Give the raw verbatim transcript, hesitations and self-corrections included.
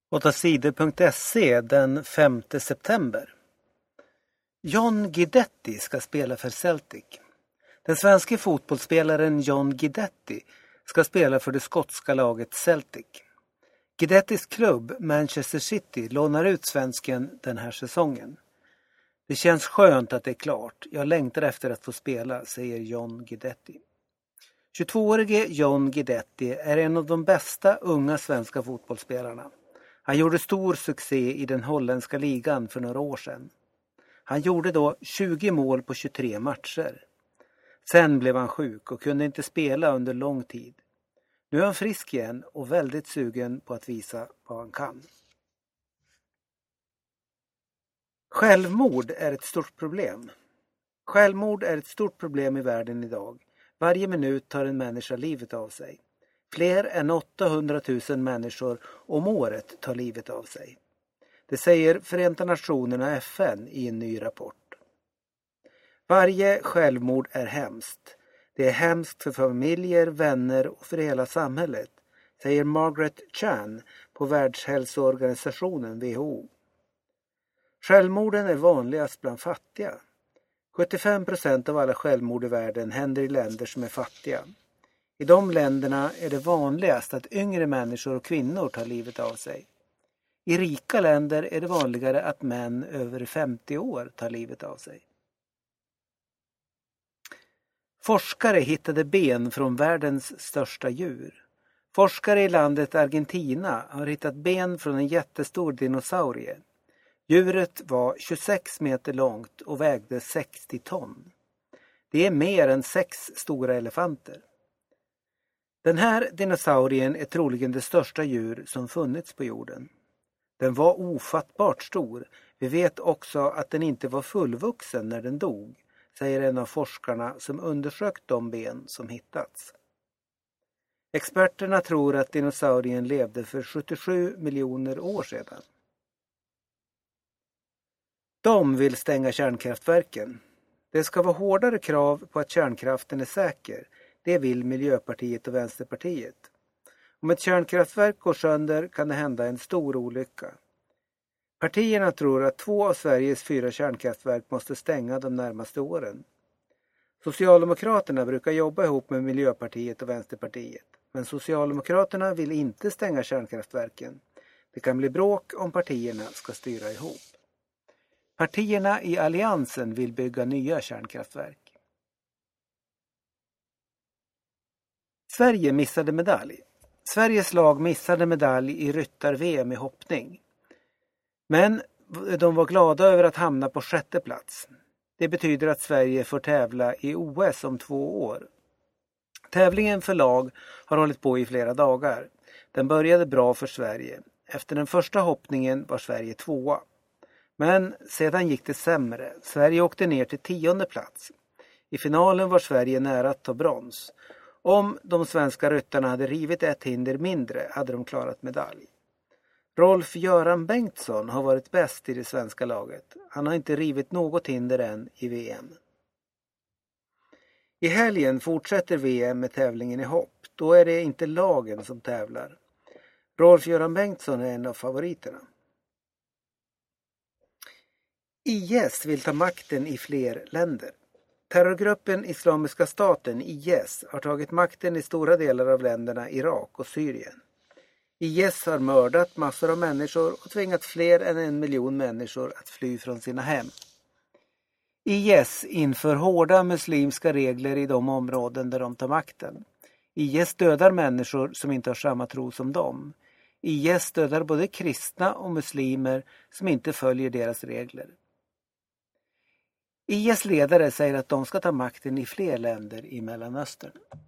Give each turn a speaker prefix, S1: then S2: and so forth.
S1: åtta sidor punkt se den femte september. John Guidetti ska spela för Celtic. Den svenska fotbollsspelaren John Guidetti ska spela för det skotska laget Celtic. Guidettis klubb Manchester City lånar ut svensken den här säsongen. Det känns skönt att det är klart. Jag längtar efter att få spela, säger John Guidetti. tjugotvåårige John Guidetti är en av de bästa unga svenska fotbollsspelarna. Han gjorde stor succé i den holländska ligan för några år sedan. Han gjorde då tjugo mål på tjugotre matcher. Sen blev han sjuk och kunde inte spela under lång tid. Nu är han frisk igen och väldigt sugen på att visa vad han kan. Självmord är ett stort problem. Självmord är ett stort problem i världen idag. Varje minut tar en människa livet av sig. Fler än åttahundratusen människor om året tar livet av sig. Det säger Förenta Nationerna F N i en ny rapport. Varje självmord är hemskt. Det är hemskt för familjer, vänner och för hela samhället, säger Margaret Chan på Världshälsoorganisationen W H O. Självmorden är vanligast bland fattiga. sjuttiofem procent av alla självmord i världen händer i länder som är fattiga. I de länderna är det vanligast att yngre människor och kvinnor tar livet av sig. I rika länder är det vanligare att män över femtio år tar livet av sig. Forskare hittade ben från världens största djur. Forskare i landet Argentina har hittat ben från en jättestor dinosaurie. Djuret var tjugosex meter långt och vägde sextio ton. Det är mer än sex stora elefanter. Den här dinosaurien är troligen det största djur som funnits på jorden. Den var ofattbart stor. Vi vet också att den inte var fullvuxen när den dog, säger en av forskarna som undersökt de ben som hittats. Experterna tror att dinosaurien levde för sjuttiosju miljoner år sedan. De vill stänga kärnkraftverken. Det ska vara hårdare krav på att kärnkraften är säker. Det vill Miljöpartiet och Vänsterpartiet. Om ett kärnkraftverk går sönder kan det hända en stor olycka. Partierna tror att två av Sveriges fyra kärnkraftverk måste stänga de närmaste åren. Socialdemokraterna brukar jobba ihop med Miljöpartiet och Vänsterpartiet. Men Socialdemokraterna vill inte stänga kärnkraftverken. Det kan bli bråk om partierna ska styra ihop. Partierna i alliansen vill bygga nya kärnkraftverk. Sverige missade medalj. Sveriges lag missade medalj i ryttar-V M i hoppning. Men de var glada över att hamna på sjätte plats. Det betyder att Sverige får tävla i O S om två år. Tävlingen för lag har hållit på i flera dagar. Den började bra för Sverige. Efter den första hoppningen var Sverige tvåa. Men sedan gick det sämre. Sverige åkte ner till tionde plats. I finalen var Sverige nära att ta brons. Om de svenska ryttarna hade rivit ett hinder mindre hade de klarat medalj. Rolf-Göran Bengtsson har varit bäst i det svenska laget. Han har inte rivit något hinder än i V M. I helgen fortsätter V M med tävlingen i hopp. Då är det inte lagen som tävlar. Rolf-Göran Bengtsson är en av favoriterna. I S vill ta makten i fler länder. Terrorgruppen Islamiska staten I S har tagit makten i stora delar av länderna Irak och Syrien. I S har mördat massor av människor och tvingat fler än en miljon människor att fly från sina hem. I S inför hårda muslimska regler i de områden där de tar makten. I S dödar människor som inte har samma tro som dem. I S dödar både kristna och muslimer som inte följer deras regler. I S ledare säger att de ska ta makten i fler länder i Mellanöstern.